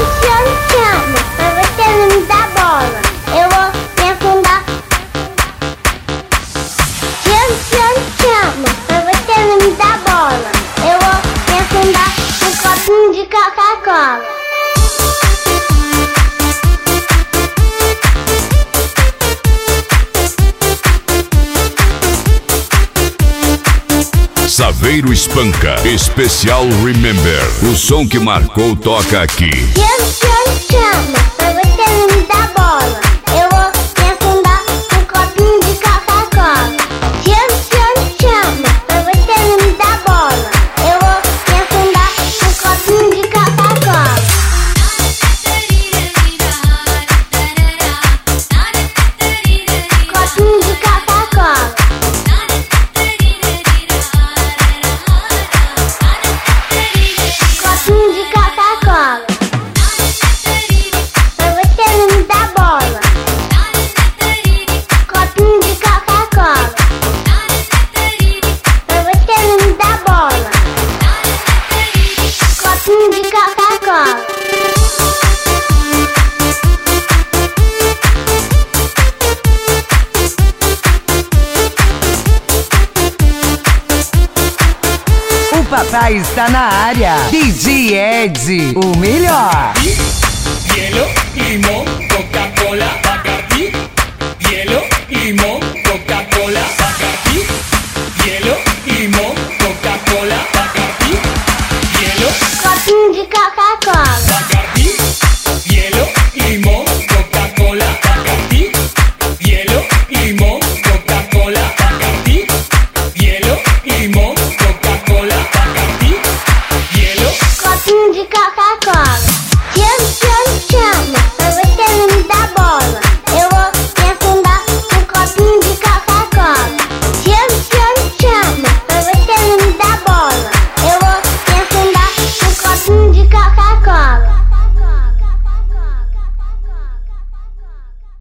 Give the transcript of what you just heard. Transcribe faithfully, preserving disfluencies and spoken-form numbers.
chama, chama, mas você não me dá bola. Eu vou me afundar. Chama, chama, chama, mas você não me dá bola. Eu vou me afundar no copinho de Coca-Cola. Saveiro Espanca, especial Remember. O som que marcou toca aqui. Chama, chama, chama, mas você não me dá bola. Eu vou me afundar no copinho de Coca-Cola. Chama, chama, chama, mas você não me dá bola. Eu vou me afundar no copinho de Coca-Cola. Copinho de Coca-Cola. Copinho de Coca-Cola. Mas você não me dá bola. Copinho de Coca-Cola. Mas você não me dá bola. Copinho de Coca-Cola. O papai está na área. D J Ed, o melhor. Hielo, limón, Coca-Cola, Bacardi. Hielo, limón, Coca-Cola, Bacardi. Hielo, limón, Coca-Cola, Bacardi. Hielo, Copinho de Coca-Cola. Bacardi. Hielo, limón, Coca-Cola, Bacardi. Hielo, limón, Coca-Cola, Bacardi. Hielo, limón, Coca-Cola, Bacardi. Hielo. Copinho de Coca-Cola. Chama, chama,